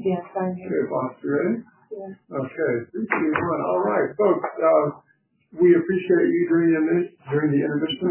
Yes, I'm here. Okay, boss, you ready? Yeah. Okay, 3, 2, 1. All right, folks. We appreciate you during the intermission.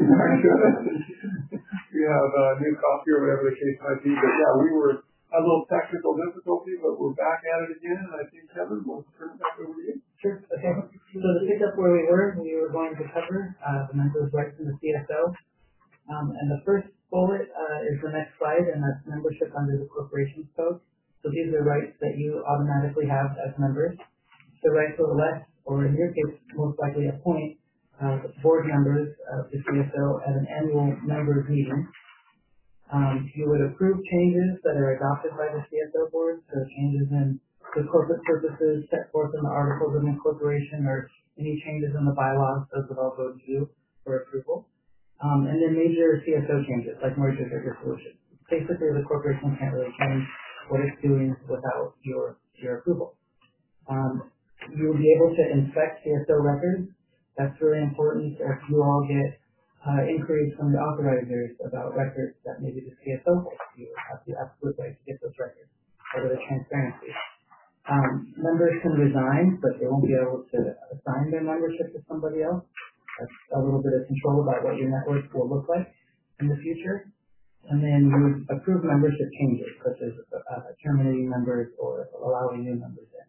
We have new coffee or whatever the case might be. But yeah, we were a little technical difficulty, but we're back at it again. And I think Kevin will turn it back over to you. Sure. Okay. So to pick up where we were going to cover the members' rights in the CSO. And the first bullet is the next slide, and that's membership under the Corporations Code. So these are rights that you automatically have as members. The right to elect, or in your case, most likely appoint board members of the CSO at an annual members meeting. You would approve changes that are adopted by the CSO board, so changes in the corporate purposes set forth in the Articles of Incorporation or any changes in the bylaws, those would all go to you for approval. And then major CSO changes like mergers or dissolutions. Basically, the corporation can't really change what it's doing without your approval. You'll be able to inspect CSO records. That's really important. If you all get inquiries from the authorizers about records that maybe the CSO holds, you have the absolute right to get those records out of the transparency. Members can resign, but they won't be able to assign their membership to somebody else. That's a little bit of control about what your network will look like in the future. And then you would approve membership changes, such as terminating members or allowing new members in.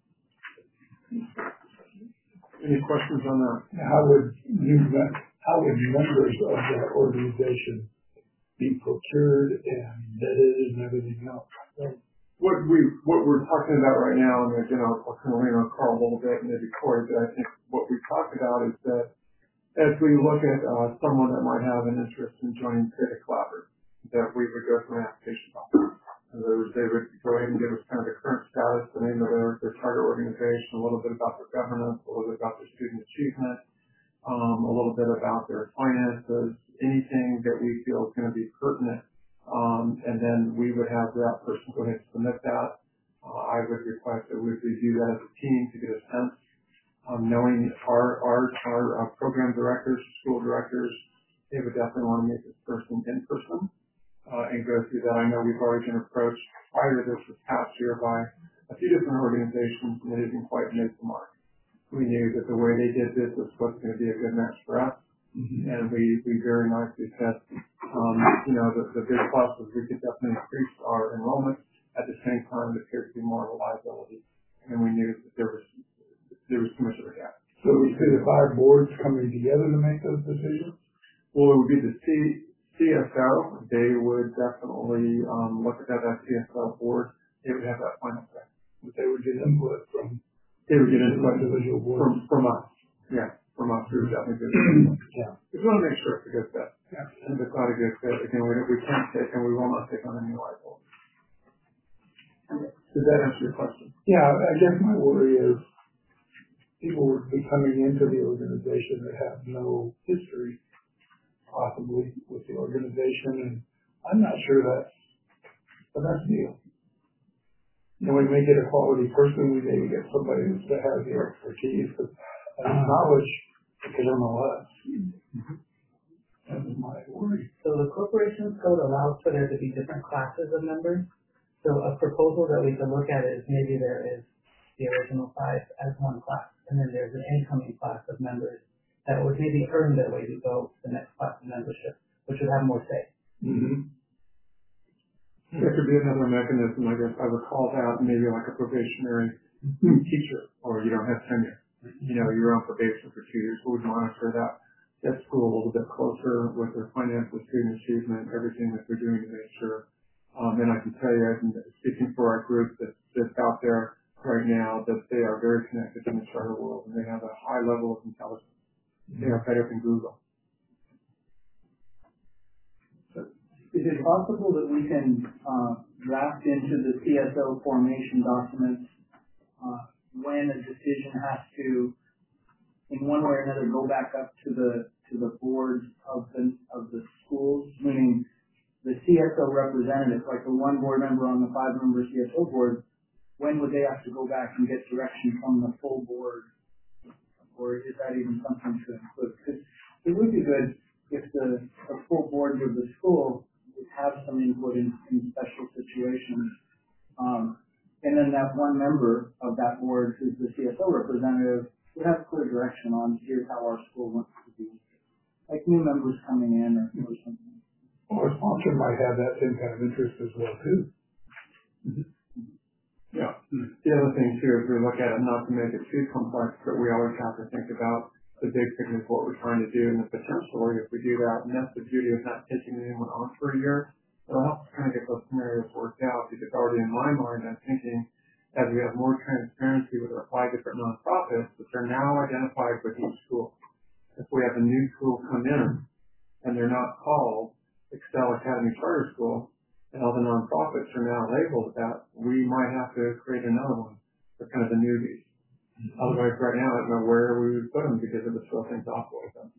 Any questions on that? How would members of that organization be procured and vetted and everything else? What we're talking about right now, and again, I'll kind of lean on Carl a little bit and maybe Corey, but I think what we talked about is that as we look at someone that might have an interest in joining Civic Collaborative, that we would go through an application process. They would go ahead and give us kind of the current status, the name of their target organization, a little bit about their governance, a little bit about their student achievement, a little bit about their finances, anything that we feel is going to be pertinent. And then we would have that person go ahead and submit that. I would request that we review that as a team to get a sense, knowing our program directors, school directors, they would definitely want to meet this person in person and go through that. I know we've already been approached prior to this past year by a few different organizations, and they didn't quite make the mark. We knew that the way they did this was going to be a good match for us. Mm-hmm. And we very nicely said, the big plus is we could definitely increase our enrollment. At the same time, it appeared to be more of a liability. And we knew that there was too much of a gap. So we see the 5 boards coming together to make those decisions? Well, it would be the CSO. They would definitely look at that CSO board. They would have that final say. But they would get input from individual boards. From us. Yeah. From us, we would definitely do that. Yeah. We want to make sure it's a good fit. Yeah. And if it's not a good fit, again, we can't take and we will not take on any liability. Does that answer your question? Yeah, I guess my worry is people would be coming into the organization that have no history, possibly, with the organization, and I'm not sure that's the best deal. We may get a quality person, we may get somebody that has the expertise and knowledge because of us. That is my worry. So the Corporations Code allows for there to be different classes of members. So a proposal that we can look at is maybe there is the original 5 as one class, and then there's an incoming class of members that would maybe earn their way to go to the next class of membership, which would have more say. Mm-hmm. There could be another mechanism, I guess I would call that maybe like a probationary teacher, or you don't have tenure. You're on probation for 2 years. We would monitor that school a little bit closer with their financial, student achievement, everything that they're doing to make sure. And I can tell you, I'm speaking for our group that's out there right now, that they are very connected in the charter world, and they have a high level of intelligence. Mm-hmm. They are better than Google. Is it possible that we can draft into the CSO formation documents when a decision has to, in one way or another, go back up to the boards of the schools, meaning the CSO representative, like the one board member on the 5-member CSO board, when would they have to go back and get direction from the full board? Or is that even something to include? Because it would be good if the full board of the school would have some input in special situations. then that one member of that board, who's the CSO representative, would have clear direction on here's how our school wants to be. Like new members coming in or something. Well, a sponsor might have that same kind of interest as well too. Yeah. The other thing too is we look at it not to make it too complex, but we always have to think about the big picture of what we're trying to do and the potential if we do that. And that's the beauty of not taking anyone on for a year. It'll help us kind of get those scenarios worked out because already in my mind I'm thinking as we have more transparency with our 5 different nonprofits that are now identified with each school. If we have a new school come in and they're not called Excel Academy Charter School, and all the nonprofits are now labeled that, we might have to create another one for kind of the newbies. Otherwise, right now, I don't know where we would put them because it would throw things off with them.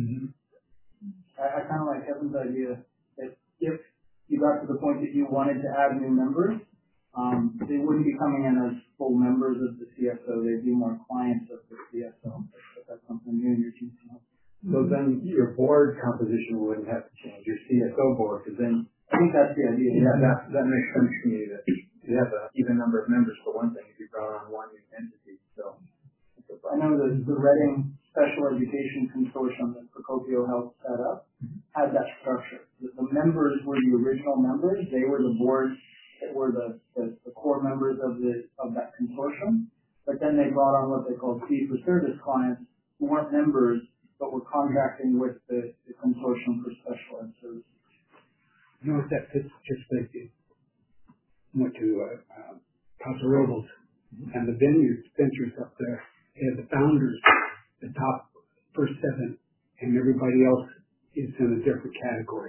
I kind of like Kevin's idea that if you got to the point that you wanted to add new members, they wouldn't be coming in as full members of the CSO. They'd be more clients of the CSO. If that's something new in your team. So then your board composition wouldn't have to change, your CSO board, because then I think that's the idea. yeah, that makes sense to me that you have an even number of members for one thing if you brought on one new entity. So I know that the Reading Special Education Consortium that Procopio helped set up had that structure. The members were the original members. They were the board that were the core members of that consortium. But then they brought on what they called fee-for-service clients who weren't members but were contracting with the consortium for special ed services. You know what that fits just like you went to Paso Robles and the ventures up there. They have the founders, the top first 7, and everybody else is in a different category.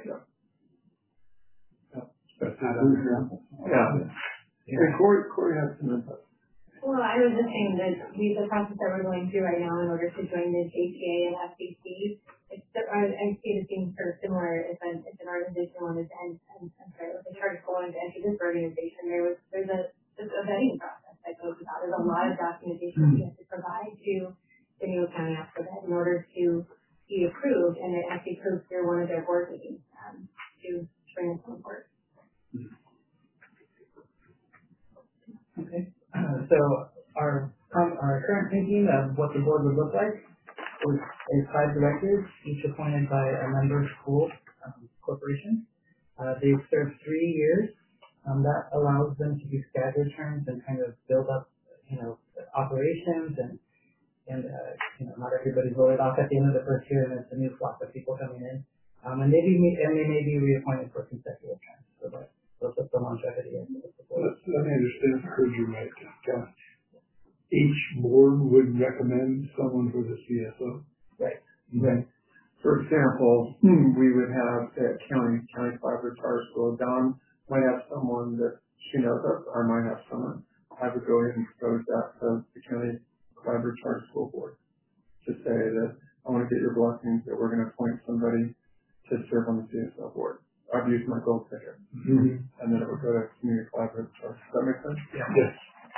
That's not an example. Yeah. And Corey has some input. Well, I was just saying that the process that we're going through right now in order to join the JTA and FCC, I see it being sort of similar if an organization wanted to with a charter school wanted to enter this organization, there's a vetting process that goes about. There's a lot of documentation you have to provide to the new county after that in order to be approved, and it actually proves through one of their board meetings to bring us on board. Okay. So our current thinking of what the board would look like is 5 directors, each appointed by a member school corporation. They've served 3 years. That allows them to do staggered terms and kind of build up, operations and not everybody's voted off at the end of the first year, and it's a new flock of people coming in. And they may be reappointed for consecutive terms. So that builds up the longevity of the board. Let me understand if I heard you right. Each board would recommend someone for the CSO. Right. Right. For example, we would have at County Collaborative Charter School, Don might have someone that she knows of, or might have someone. I would go ahead and propose that to the County Collaborative Charter School Board to say that I want to get your blessings that we're going to appoint somebody to serve on the CSO board. I've used my gold ticket. And then it would go to Community Collaborative Charter. Does that make sense? Yeah. Yes.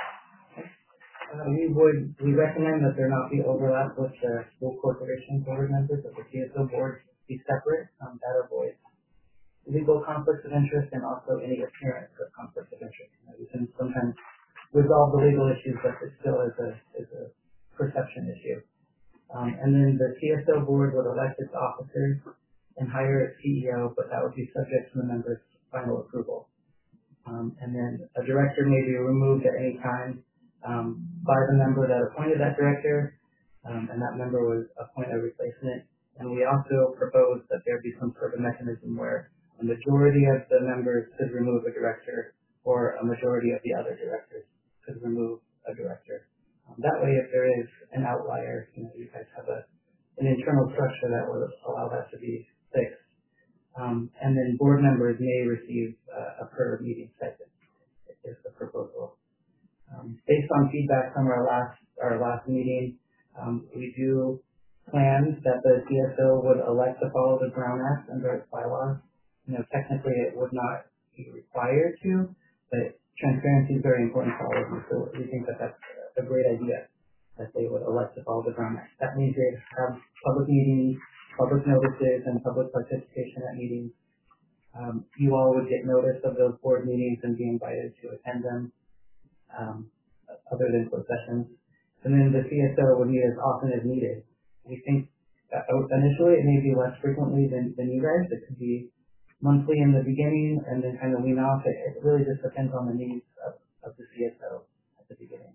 We recommend that there not be overlap with the school corporation board members, that the CSO board be separate. That avoids legal conflicts of interest and also any appearance of conflict of interest. We can sometimes resolve the legal issues, but it still is a perception issue. And then the CSO board would elect its officers and hire its CEO, but that would be subject to the members' final approval. And then a director may be removed at any time by the member that appointed that director, and that member would appoint a replacement. And we also propose that there be some sort of mechanism where a majority of the members could remove a director, or a majority of the other directors could remove a director. That way, if there is an outlier, you guys have an internal structure that would allow that to be fixed. And then board members may receive a per meeting stipend, is the proposal. Based on feedback from our last meeting, we do plan that the CSO would elect to follow the Brown Act under its bylaws. Technically it would not be required to, but transparency is very important for all of you, so we think that that's a great idea, that they would elect to follow the Brown Act. That means they have public meetings, public notices, and public participation at meetings. You all would get notice of those board meetings and be invited to attend them. other than closed sessions. And then the CSO would meet as often as needed. We think that initially it may be less frequently than you guys. It could be monthly in the beginning and then kind of wean off. It really just depends on the needs of the CSO at the beginning.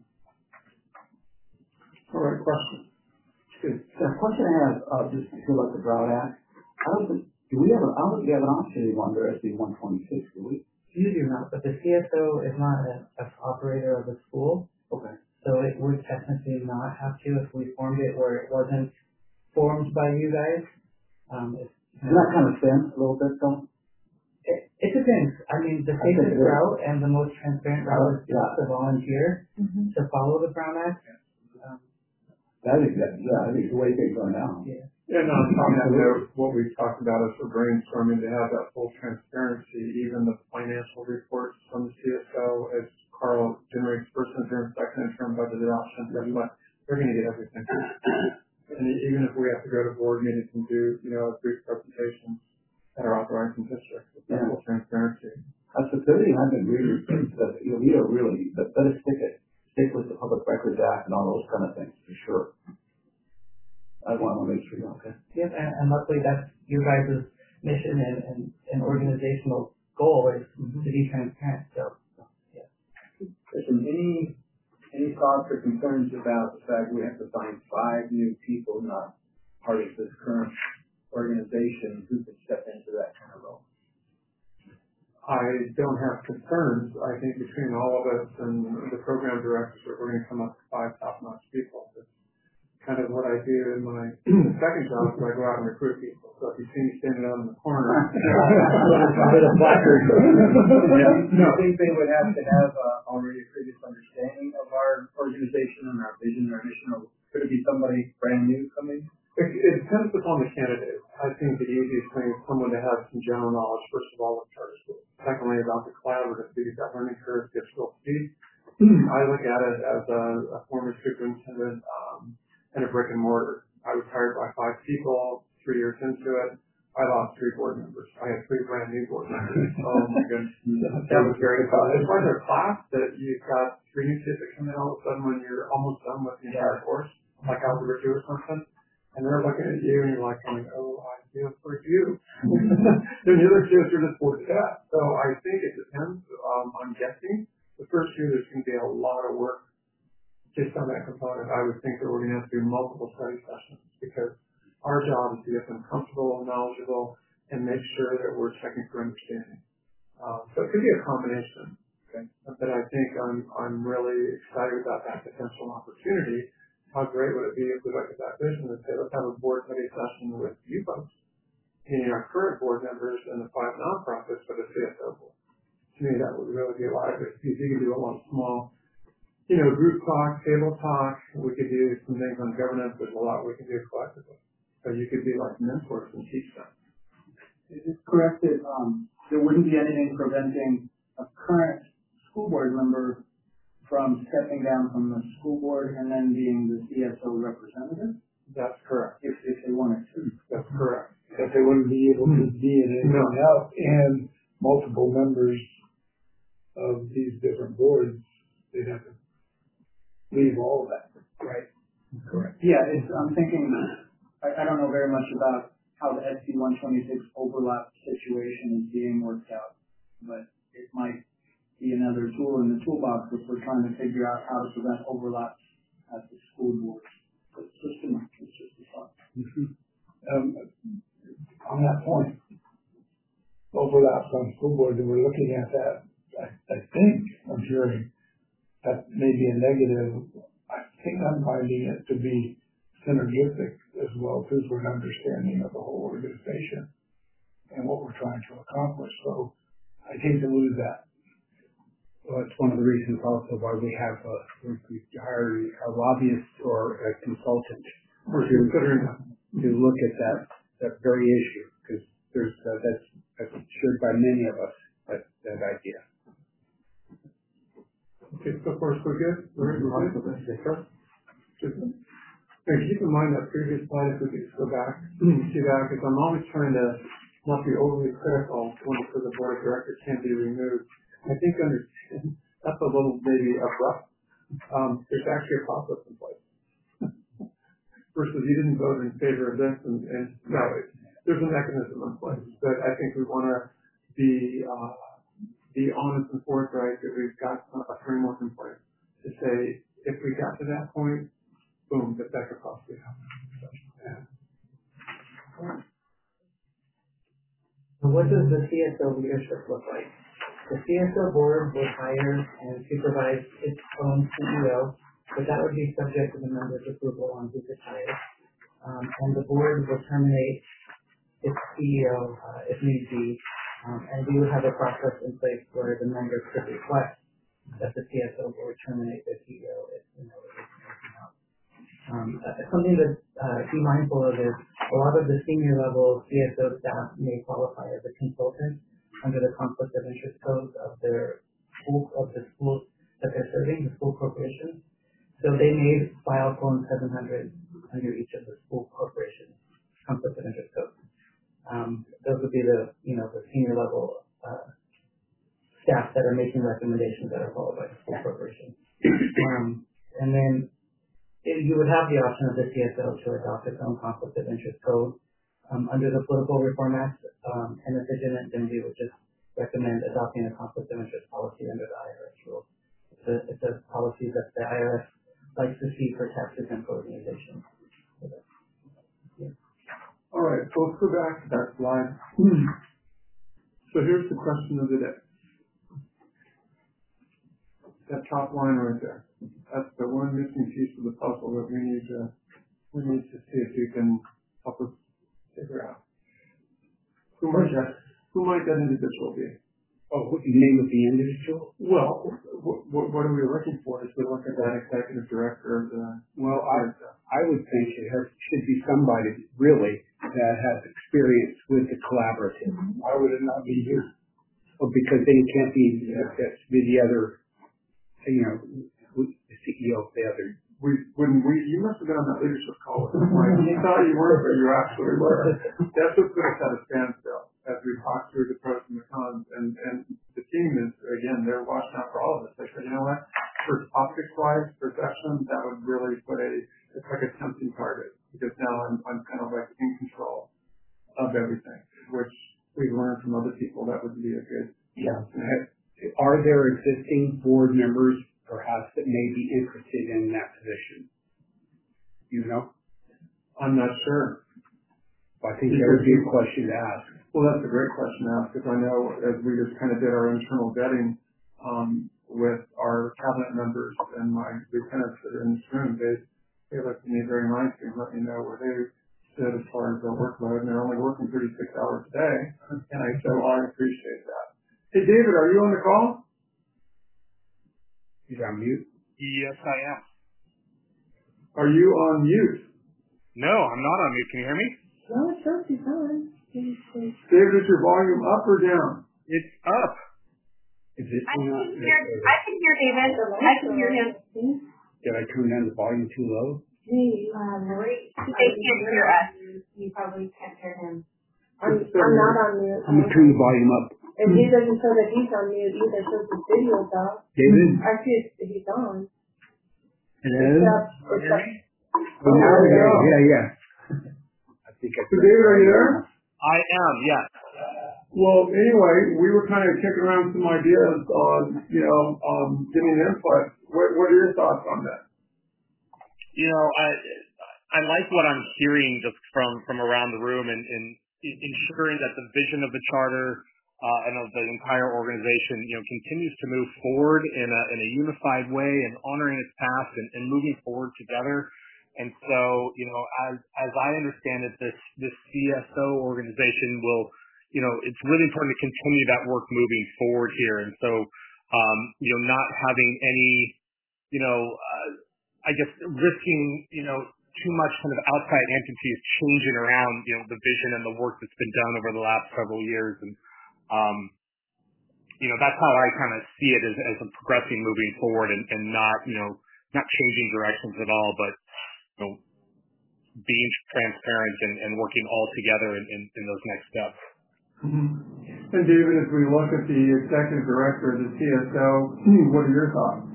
All right, question. Good. So the question I have, just to feel like the Brown Act, I don't think we have an option under SB 126, do we? You do not, but the CSO is not an operator of the school. Okay. So it would technically not have to if we formed it where it wasn't formed by you guys. Isn't that kind of thin a little bit though? It depends. I mean, the safest route and the most transparent route is just to volunteer to follow the Brown Act. I think the way things are now. Yeah. And on that note, what we've talked about is for brainstorming to have that full transparency, even the financial reports from the CSO, as Carl generates first and second interim budget adoption, they're going to get everything. And even if we have to go to board meetings and do, brief presentations that are authorized in districts, with that full transparency. That's the thing I've been reading, that we are really, better stick with the Public Records Act and all those kind of things, for sure. I want to make sure, okay. Yep, and luckily that's your guys' mission and organizational goal is to be transparent. So, yeah. Listen, any thoughts or concerns about the fact we have to find 5 new people, not part of this current organization, who could step into that kind of role? I don't have concerns. I think between all of us and the program directors, we're going to come up with 5 top-notch people. That's kind of what I do in my second job, where I go out and recruit people. So if you see me standing out in the corner, I think they would have to have already a previous understanding of our organization and our vision, our mission. Could it be somebody brand new coming? It depends upon the candidate. I think the easiest thing is someone to have some general knowledge, first of all, of charter school. Secondly, about the collaborative piece, that learning curve, digital speed. I look at it as a former superintendent and a brick and mortar. I was hired by 5 people, 3 years into it. I lost 3 board members. I had 3 brand new board members. Oh my goodness. That was very fun. It's like a class that you've got 3 new kids that come in all of a sudden when you're almost done with the entire course, like Algebra 2 or something. And they're looking at you and you're like going, oh, I feel for you. Then the other kids are just bored to death. So I think it depends. I'm guessing the first year there's going to be a lot of work just on that component. I would think that we're going to have to do multiple study sessions because our job is to get them comfortable and knowledgeable and make sure that we're checking for understanding. So it could be a combination. Okay. But I think I'm really excited about that potential opportunity. How great would it be if we look at that vision and say, let's have a board study session with you folks, meaning our current board members and the 5 nonprofits for the CSO board. To me, that would really be a lot of good. You can do a lot of small, group talk, table talk. We could do some things on governance. There's a lot we can do collectively. So you could be like mentors and teach them. Is it correct that there wouldn't be anything preventing a current school board member from stepping down from the school board and then being the CSO representative? That's correct. If they wanted to. That's correct. That they wouldn't be able to be in anything else, and multiple members of these different boards, they'd have to leave all of that. Right. Correct. Yeah, I'm thinking, I don't know very much about how the SB 126 overlap situation is being worked out, but it might be another tool in the toolbox if we're trying to figure out how to prevent overlaps at the school board. It's just a thought. On that point, overlaps on school boards, and we're looking at that, I think, I'm hearing that may be a negative. I think I'm finding it to be synergistic as well, because we're an understanding of the whole organization and what we're trying to accomplish. So I hate to lose that. Well, it's one of the reasons also why we have we hire a lobbyist or a consultant to look at that very issue, because that's shared by many of us, that idea. Okay, so far so good. We're good. Yes, sir. And keep in mind that previous slide, if we could just go back, see that, because I'm always trying to not be overly critical when the board of directors can't be removed. I think that's a little maybe abrupt. There's actually a process in place. Versus you didn't vote in favor of this, and no, there's a mechanism in place. But I think we want to be honest and forthright that we've got a framework in place to say if we got to that point, boom, that could possibly happen. So, yeah. So what does the CSO leadership look like? The CSO board will hire and supervise its own CEO, but that would be subject to the members' approval on who gets hired. And the board will terminate its CEO if need be, and we would have a process in place where the members could request that the CSO board terminate the CEO if it isn't working out. Something to be mindful of is a lot of the senior level CSO staff may qualify as a consultant under the conflict of interest codes of the schools that they're serving, the school corporations. So they may file Form 700 under each of the school corporations conflict of interest codes. Those would be the senior level staff that are making recommendations that are followed by the school corporation. And then you would have the option of the CSO to adopt its own conflict of interest code under the Political Reform Act, and if it didn't, then we would just recommend adopting a conflict of interest policy under the IRS rules. It's a policy that the IRS likes to see for tax exempt organizations. All right, so let's go back to that slide. So here's the question of the day. That top line right there. That's the one missing piece of the puzzle that we need to see if you can help us figure out. Who might that individual be? Oh, what the name of the individual? Well, what are we looking for? Is we look at that executive director of the... Well, I would think it should be somebody really that has experience with the collaborative. Why would it not be you? Oh, because then it can't be the other, the CEO of the other. You must have been on that leadership call with him, right? He thought you weren't, but you absolutely were. That's what's going to set a standstill as we talk through the pros and the cons. And the team is, again, they're watching out for all of us. They said, you know what? For optics-wise, perception, that would really it's like a tempting target. Because now I'm kind of like in control of everything, which we learned from other people that would be a good... Yeah. Are there existing board members perhaps that may be interested in that position? You know? I'm not sure. I think that would be a question to ask. Well, that's a great question to ask, because I know as we just kind of did our internal vetting with our cabinet members and my lieutenants that are in this room, they looked at me very nicely and let me know where they stood as far as their workload, and they're only working 36 hours a day, and I said, well, I appreciate that. Hey, David, are you on the call? He's on mute. Yes, I am. Are you on mute? No, I'm not on mute. Can you hear me? No, it shows he's on. David, is your volume up or down? It's up. Is it? I can hear David. I can hear him. Did I turn down the volume too low? They can't hear us. You probably can't hear him. I'm not on mute. I'm going to turn the volume up. And he doesn't show that he's on mute either, shows his video's up. David? Actually, he's on. Hello? It's up. Oh, now we go. Yeah. I think So, David, are you there? I am, yes. Well, anyway, we were kind of kicking around some ideas on, giving input. What are your thoughts on that? I like what I'm hearing just from around the room and ensuring that the vision of the charter and of the entire organization, continues to move forward in a unified way and honoring its past and moving forward together. And so, as I understand it, this CSO organization will, it's really important to continue that work moving forward here. And so, not having any, risking, too much kind of outside entities changing around, the vision and the work that's been done over the last several years. And, that's how I kind of see it as a progressing moving forward and not changing directions at all, but, being transparent and working all together in those next steps. Mm-hmm. And David, as we look at the executive director of the CSO, what are your thoughts?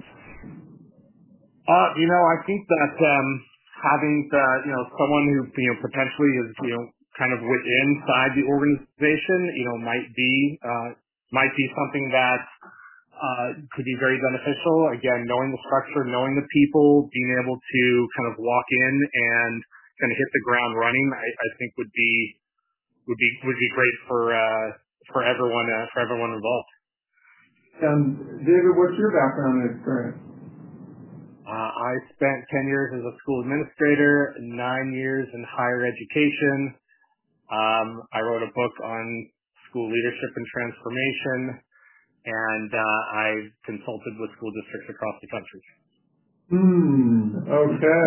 I think that having someone who potentially is kind of inside the organization might be something that could be very beneficial. Again, knowing the structure, knowing the people, being able to kind of walk in and kind of hit the ground running, I think would be great for everyone involved. And David, what's your background and experience? I spent 10 years as a school administrator, 9 years in higher education. I wrote a book on school leadership and transformation, and I consulted with school districts across the country. Okay.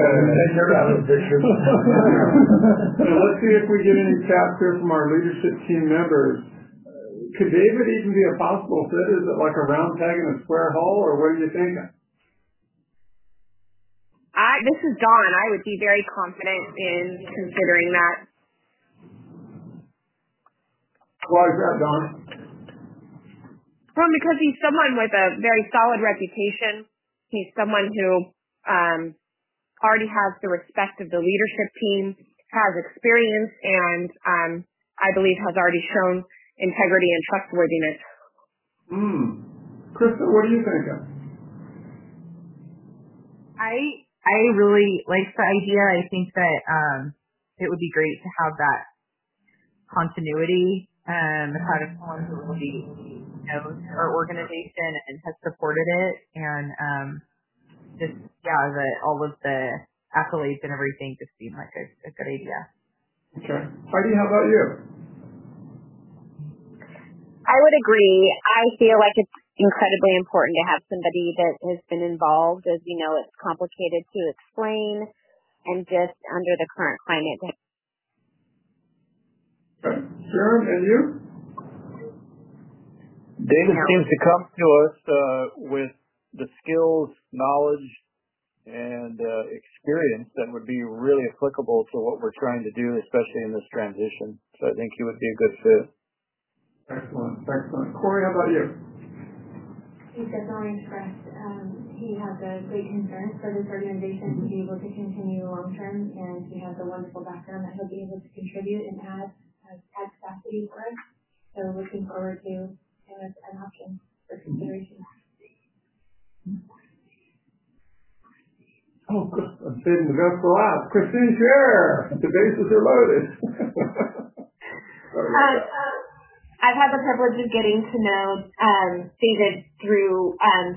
Now let's see if we get any chats here from our leadership team members. Could David even be a possible fit? Is it like a round peg in a square hole, or what are you thinking? This is Dawn. I would be very confident in considering that. Why is that, Dawn? Well, because he's someone with a very solid reputation. He's someone who already has the respect of the leadership team, has experience, and I believe has already shown integrity and trustworthiness. Krista, what do you think of? I really like the idea. I think that it would be great to have that continuity, having someone who really knows our organization and has supported it, and all of the accolades and everything just seem like a good idea. Okay. Heidi, how about you? I would agree. I feel like it's incredibly important to have somebody that has been involved. As you know, it's complicated to explain, and just under the current climate. Okay. Sharon, and you? David seems to come to us with the skills, knowledge, and experience that would be really applicable to what we're trying to do, especially in this transition. So I think he would be a good fit. Excellent. Corey, how about you? He's definitely expressed he has a great concern for this organization to be able to continue long term, and he has a wonderful background that he'll be able to contribute and add capacity for us. So looking forward to him as an option for consideration. Oh, good. I'm saving the best for last. Christine Scher, the bases are loaded. I've had the privilege of getting to know David through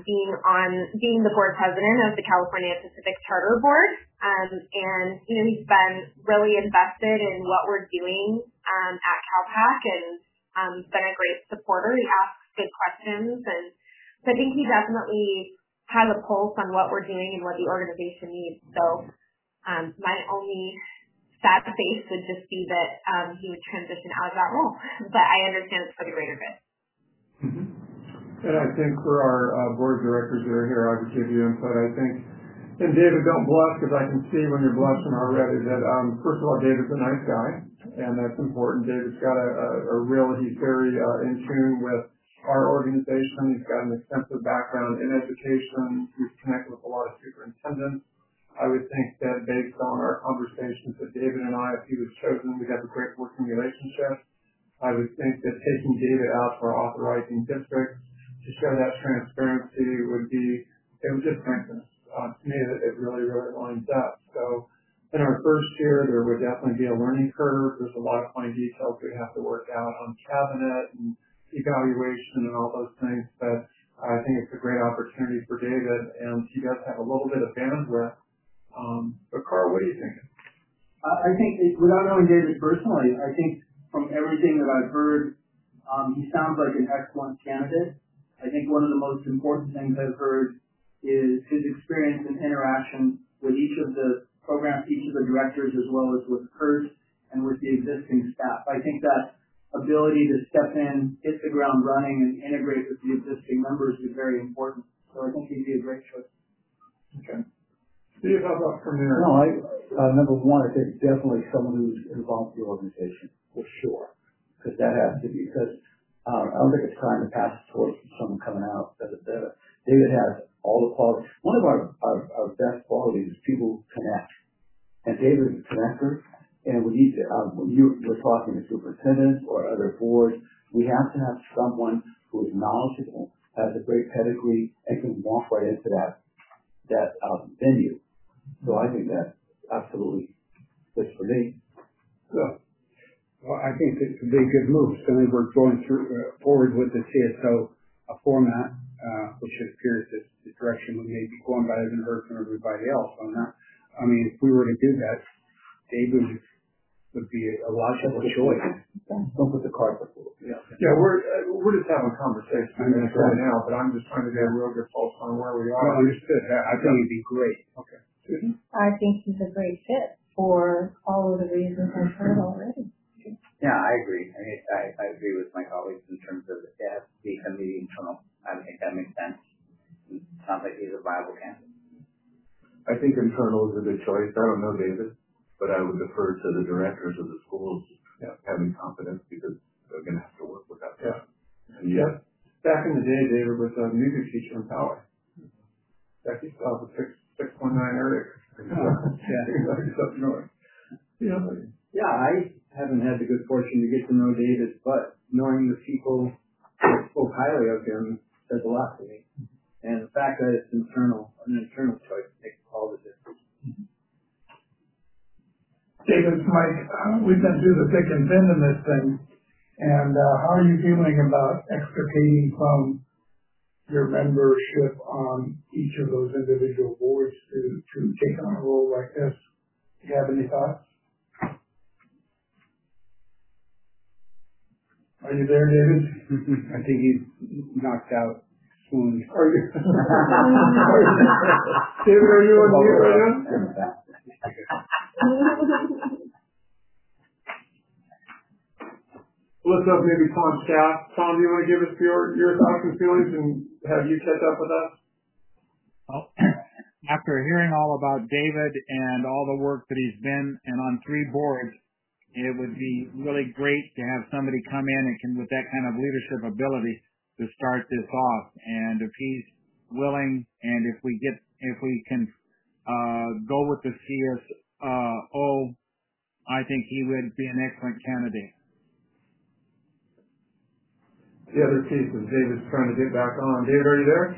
being the board president of the California Pacific Charter Board, and he's been really invested in what we're doing at CalPAC, and been a great supporter. He asks good questions, and so I think he definitely has a pulse on what we're doing and what the organization needs. So my only sad face would just be that he would transition out of that role. But I understand it's for the greater good. And I think for our board directors that are here, I would give you input. I think, and David, don't blush, because I can see when you're blushing already that, first of all, David's a nice guy, and that's important. David's got he's very in tune with our organization. He's got an extensive background in education. He's connected with a lot of superintendents. I would think that based on our conversations that David and I, if he was chosen, we'd have a great working relationship. I would think that taking David out for authorizing districts to show that transparency would just strengthen us. To me, it really, really lines up. So in our first year, there would definitely be a learning curve. There's a lot of fine details we have to work out on cabinet and evaluation and all those things. But I think it's a great opportunity for David, and he does have a little bit of bandwidth. But Carl, what are you thinking? I think, without knowing David personally, I think from everything that I've heard, he sounds like an excellent candidate. I think one of the most important things I've heard is his experience and interaction with each of the programs, each of the directors, as well as with Kurt and with the existing staff. I think that ability to step in, hit the ground running, and integrate with the existing members is very important. So I think he'd be a great choice. Okay. Steve, how about from here? No, number one, I think definitely someone who's involved in the organization, for sure. Because that has to be, because I don't think it's time to pass the torch to someone coming out. David has all the qualities. One of our best qualities is people connect. And David is a connector. And we need to, when you're talking to superintendents or other boards, we have to have someone who is knowledgeable, has a great pedigree, and can walk right into that venue. So I think that absolutely fits for me. Well, I think it's a big good move. Certainly we're going forward with the CSO format, which appears as the direction we may be going, but I haven't heard from everybody else on that. I mean, if we were to do that, David would be a logical choice. Don't put the cart before. Yeah, we're just having a conversation right now, but I'm just trying to get a real good pulse on where we are. No, understood. I think it'd be great. Okay. Susan? I think he's a great fit for all of the reasons I've heard already. Yeah, I agree. I agree with my colleagues in terms of it has to be somebody internal. I think that makes sense. It sounds like he's a viable candidate. I think internal is a good choice. I don't know David, but I would defer to the directors of the schools having confidence because they're going to have to work with that. Yeah. And yes. Back in the day, David was a music teacher in Poway. Becky still has a 619 area. Yeah, I haven't had the good fortune to get to know David, but knowing the people who spoke highly of him says a lot to me. And the fact that it's an internal choice makes all the difference. David, Mike, we've been through the thick and thin in this thing, and how are you feeling about extricating from your membership on each of those individual boards to take on a role like this? Do you have any thoughts? Are you there, David? I think he's knocked out soon. Are you? David, are you on mute right now? Let's have maybe Tom's staff. Tom, do you want to give us your thoughts and feelings and have you catch up with us? Well, after hearing all about David and all the work that he's been and on 3 boards, it would be really great to have somebody come in and with that kind of leadership ability to start this off. And if he's willing, and if we can go with the CSO, I think he would be an excellent candidate. The other piece is David's trying to get back on. David, are you there?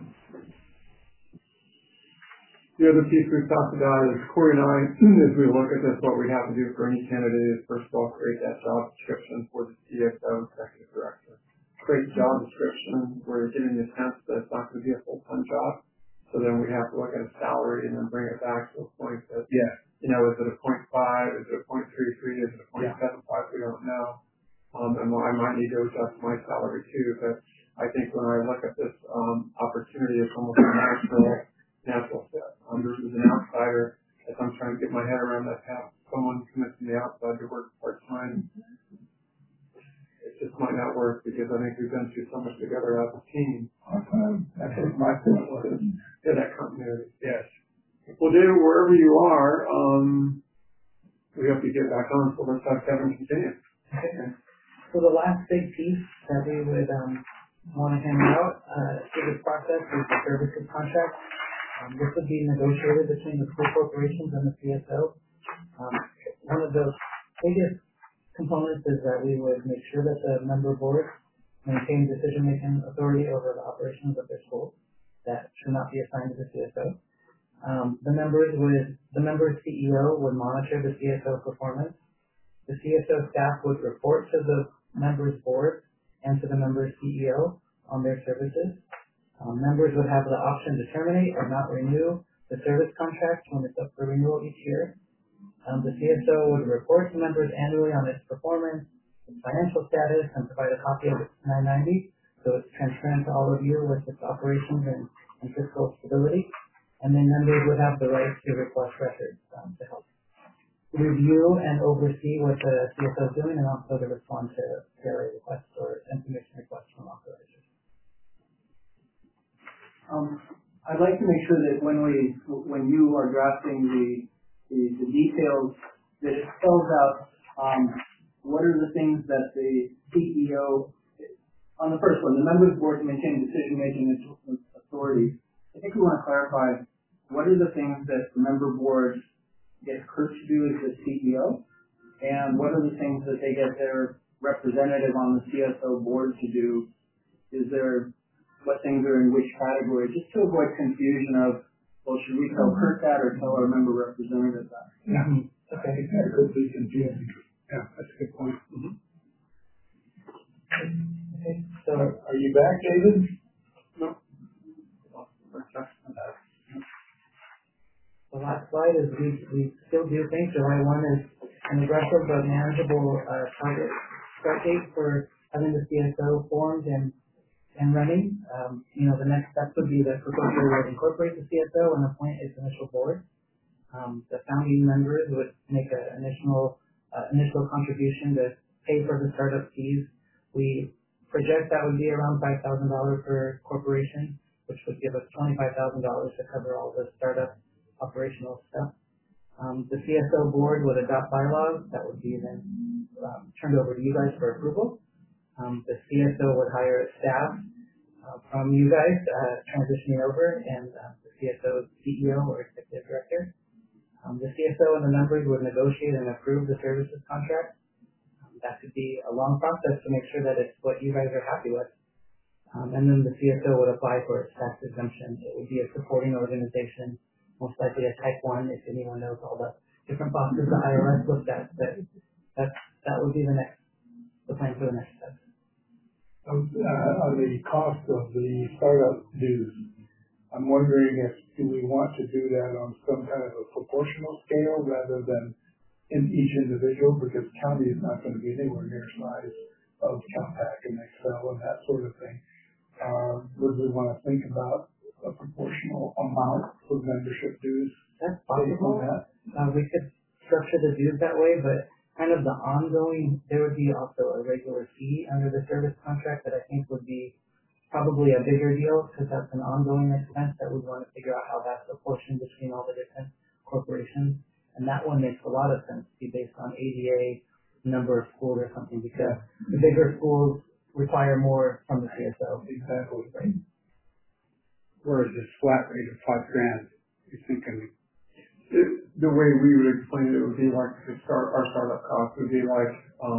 The other piece we've talked about is Corey and I, as we look at this, what we have to do for any candidate is, first of all, create that job description for the CSO, executive director. Create job description where you're getting the sense that it's not going to be a full-time job. So then we have to look at a salary and then bring it back to a point that, is it a 0.5, is it a 0.33, is it a 0.75, we don't know. And I might need to adjust my salary too, but I think when I look at this opportunity, it's almost a natural fit. As an outsider, as I'm trying to get my head around that, have someone commit from the outside to work part-time, it just might not work because I think we've been through so much together as a team. That's what my point was. Yeah, that continuity. Yes. Well, David, wherever you are, we hope you get back on, so let's have Kevin continue. Okay. So the last big piece that we would want to hammer out through this process is the services contract. This would be negotiated between the school corporations and the CSO. One of the biggest components is that we would make sure that the member boards maintain decision-making authority over the operations of their schools. That should not be assigned to the CSO. The member's CEO would monitor the CSO performance. The CSO staff would report to the member's board and to the member's CEO on their services. Members would have the option to terminate or not renew the service contract when it's up for renewal each year. The CSO would report to members annually on its performance, its financial status, and provide a copy of its 990, so it's transparent to all of you with its operations and fiscal stability. And then members would have the right to request records to help review and oversee what the CSO is doing, and also to respond to CLA requests or information requests from authorizers. I'd like to make sure that when you are drafting the details, that it spells out what are the things that the CEO on the first one, the members of the board to maintain decision-making authority. I think we want to clarify what are the things that the member board gets Kurt to do as the CEO, and what are the things that they get their representative on the CSO board to do? What things are in which category? Just to avoid confusion of, well, should we tell Kurt that or tell our member representative that? Yeah. Okay. That could be confusing. Yeah, that's a good point. Mm-hmm. Okay. So, are you back, David? No. The last slide is we still do think July 1 is an aggressive but manageable target start date for having the CSO formed and running. The next step would be the proposal would incorporate the CSO and appoint its initial board. The founding members would make an initial contribution to pay for the startup fees. We project that would be around $5,000 per corporation, which would give us $25,000 to cover all the startup operational stuff. The CSO board would adopt bylaws that would be then turned over to you guys for approval. The CSO would hire staff from you guys transitioning over, and the CSO CEO or executive director. The CSO and the members would negotiate and approve the services contract. That could be a long process to make sure that it's what you guys are happy with. And then the CSO would apply for its tax exemption. It would be a supporting organization, most likely a type 1 if anyone knows all the different boxes the IRS looked at. But that would be the plan for the next step. On the cost of the startup dues, I'm wondering do we want to do that on some kind of a proportional scale rather than in each individual, because county is not going to be anywhere near size of Calpac and Excel and that sort of thing. Would we want to think about a proportional amount for membership dues? That's possible. We could structure the dues that way, but kind of the ongoing, there would be also a regular fee under the service contract that I think would be probably a bigger deal because that's an ongoing expense that we'd want to figure out how that's apportioned between all the different corporations. And that one makes a lot of sense to be based on ADA, number of schools or something, because the bigger schools require more from the CSO. Exactly. Right. Whereas this flat rate of $5,000, you're thinking the way we would explain it would be like our startup cost would be like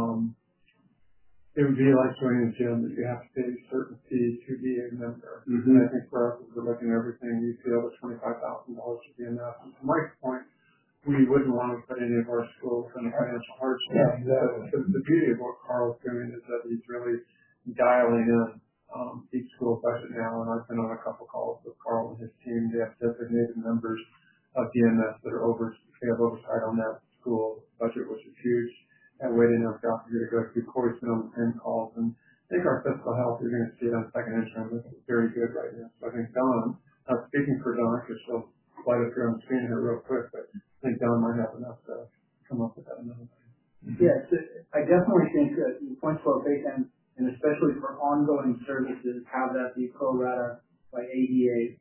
it would be like joining a gym that you have to pay a certain fee to be a member. Mm-hmm. And I think for us, as we're looking at everything, we feel that $25,000 should be enough. And to Mike's point, we wouldn't want to put any of our schools in a financial hardship. Yeah, exactly. The beauty of what Carl's doing is that he's really dialing in each school budget now, and I've been on a couple calls with Carl and his team. They have designated members of DMS that they have oversight on that school budget, which is huge. That way they know exactly who to go to. Corey's been on the 10 calls, and I think our fiscal health, you're going to see it on second interim, is very good right now. So I think Don, speaking for Don, because she'll slide us through on the screen here real quick, but I think Don might have enough to come up with that another thing. Mm-hmm. Yes, I definitely think that the points well taken, and especially for ongoing services, have that be pro rata by ADA